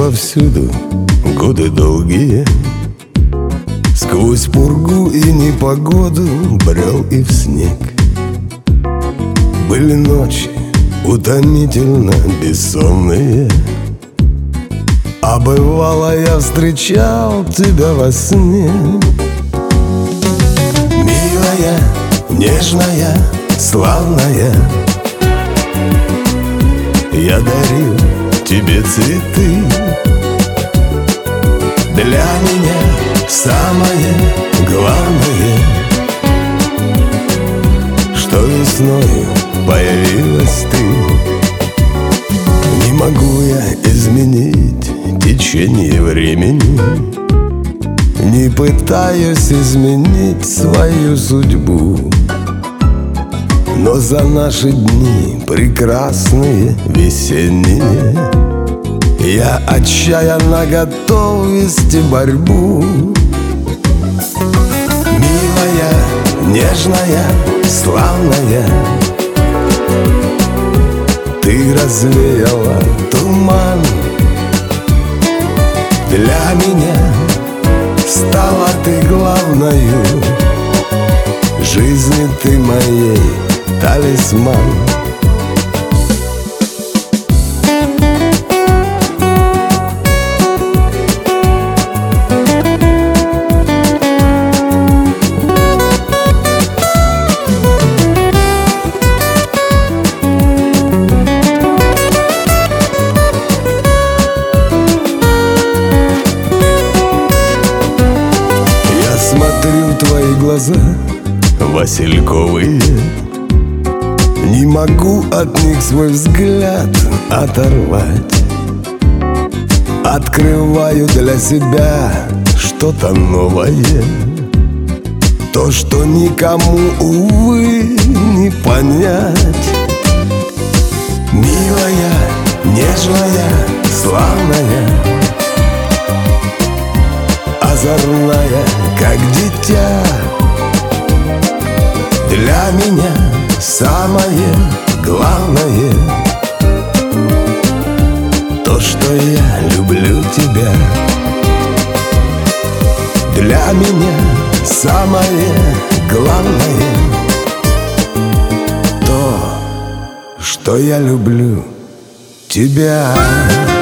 повсюду, годы долгие. Сквозь пургу и непогоду брел и в снег. Были ночи утомительно бессонные, а бывало я встречал тебя во сне. Милая, нежная, славная, я дарил тебе цветы. Для меня самое главное, что весною появилась ты. Не могу я изменить течение времени, не пытаюсь изменить свою судьбу, но за наши дни прекрасные весенние я отчаянно готов вести борьбу. Милая, нежная, славная, ты развеяла туман. Для меня стала ты главною, жизни ты моей талисман. Смотрю в твои глаза васильковые, не могу от них свой взгляд оторвать. Открываю для себя что-то новое, то, что никому, увы, не понять. Милая, нежная, славная, озорная, как дитя, для меня самое главное, то, что я люблю тебя. Для меня самое главное, то, что я люблю тебя.